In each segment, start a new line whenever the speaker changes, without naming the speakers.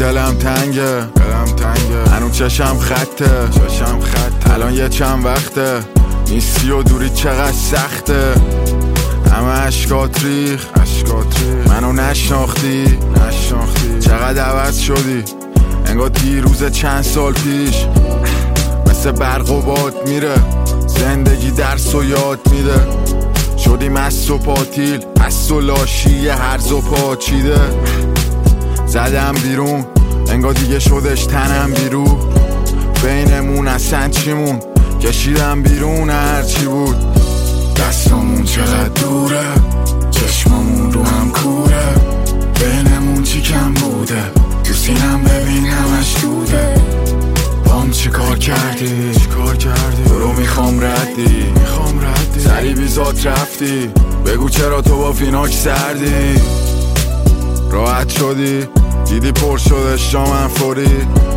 دلم تنگه هنو چشم خطه الان یه چند وقته نیستی و دوری چقدر سخته همه عشقات ریخ منو نشناختی چقدر عوض شدی انگار دیروز چند سال پیش مثل برق و باد میره زندگی درس و یاد میده شدی مست و پاتیل پس و لاشی هرز و پاچیده زدم بیرون انگار دیگه شدش تنم بیرون بینمون اصلا چیمون کشیدم بیرون هرچی بود دستامون چقدر دوره چشمامون رو هم کوره بینمون چی کم بوده تو سینم ببین همش دوده بام چی کار کردی تو رو میخوام ردی سری بیزات رفتی بگو چرا تو با فیناک سردی راحت شدی دیدی پر شده شامن فوری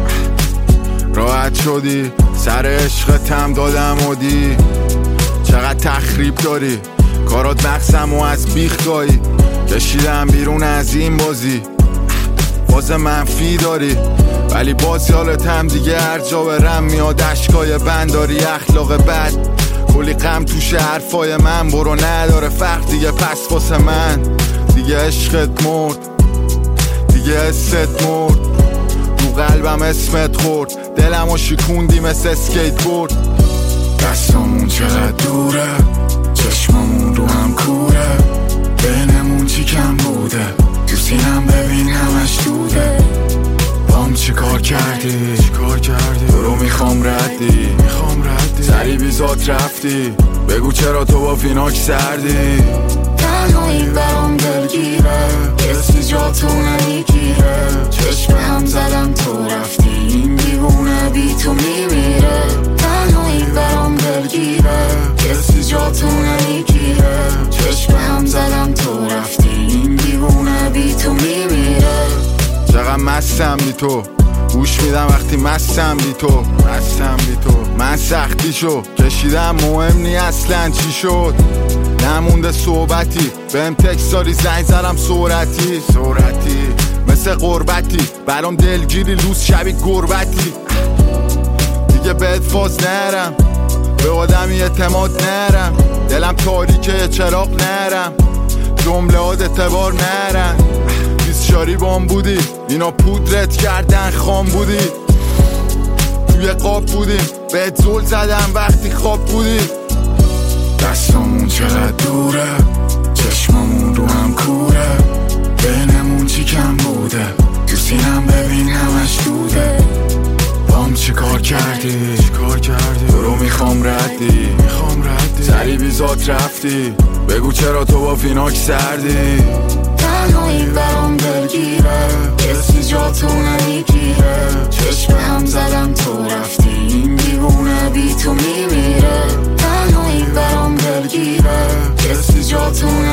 راحت شدی سر عشق تم دادم و دی چقدر تخریب داری کارات مقسم و از بیخ گایی کشیدم بیرون از این بازی باز منفی داری ولی باز یالت هم دیگه هر جا برم میاد اشکای بنداری اخلاق بد کلی غم توش حرفای من برو نداره فرق دیگه پس واسه من دیگه عشقت مرد دیگه حست مرد رو قلبم اسمت خورد دلمو شکوندی مثل اسکیت بورد دستامون چقدر دوره چشمامون رو هم کوره بینمون چی کم بوده تو سینم ببین همش دوده بام چی کار کردی تو رو میخوام ردی سری بیزات رفتی بگو چرا تو با فیناک سردی
تنهایی برام دلگیره کسی جا تو نمیگیره چشم هم زدم تو رفتی این دیوونه بی تو میمیره تنهایی برام دلگیره کسی جا تو نمیگیره چشم هم زدم تو رفتی این دیوونه بی تو میمیره
چقدر مستم بی تو گوش میدم وقتی مستم بی تو من سختیشو کشیدم مهم نی اصلا چی شد نمونده صحبتی بهم تکساری زنگ زدم سرعتی مثل قربتی برام دلگیری لوس شبی گربتی دیگه بهت فاز نرم به آدمی اعتماد نرم دلم تاریکه چراغ نرم جمله هات اعتبار نرم بیسشاری بام بودی اینا پودرت کردن خام بودی توی قاب بودیم بهت زل زدم وقتی خواب بودی دستامون چقدر دوره چشمامون رو هم کوره بینمون چی کم بوده تو سینم ببین همش دوده بام چی کار کردی تو رو میخوام ردی سری بیزات رفتی بگو چرا تو با فیناک سردی
تنهایی برام دلگیره کسی جا تو نمیگیره چشم هم زدم تو رفتی این دیوونه بی تو میمیره تنهایی برام دلگیره کسی جا تو